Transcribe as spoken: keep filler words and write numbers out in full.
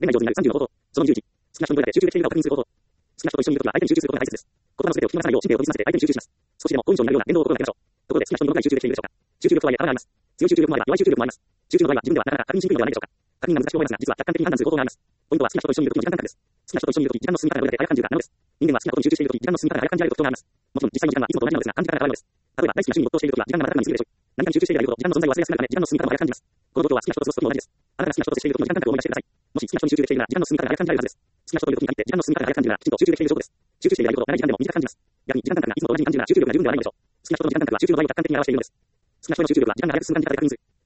恋愛上手になるさんじゅうの方法。そのにじゅういち。好きな人にどれだけ集中できているかを確認する方法。好きな人と一緒にいるときは相手に集中することが大切です。言葉の全てを聞き逃さないよう神経を研ぎ澄ませて相手に集中します。少しでも好印象になるような言動を心がけましょう。ところで好きな人にどのくらい集中できているでしょうか。集中力とはいえ幅があります。強い集中力もあれば弱い集中力もあります。集中の度合いは自分ではなかなか確認しにくいのではないでしょうか。確認が難しく思いますが、実は客観的に判断する方法があります。ポイントは好きな人と一緒にいるときの時間感覚です。好きな人と一緒にいるとき時間の進み方がどれだけ早く感じるかなのです。人間は好きなことに集中しているとき時間の進み方が早く感じられる特徴があります。もちろん実際の時間はいつもと同じなのですが感じ方が変わるのです。例えば大好きな趣味に没頭しているときは時間が瞬く間に過ぎるでしょう。何かに集中していると時間の存在を忘れやすくなるため時間の進み方も早く感じます。この状況は好きな人と過ごすときも同じです。あなたが好きな人と接しているときの時間感覚を思い出してください。もし好きな人に集中できているなら時間の進み方が早く感じられるはずです。好きな人といるときに限って時間の進み方が早く感じるならきちんと集中できている証拠です。集中している間ほど長い時間でも短く感じます。逆に時間感覚がいつもと同じに感じるなら集中力が十分ではないのでしょう。好きな人の時間感覚は集中の度合いを客観的に表しているのです。好きな人の集中力は時間が早く進む感じ方で確認する。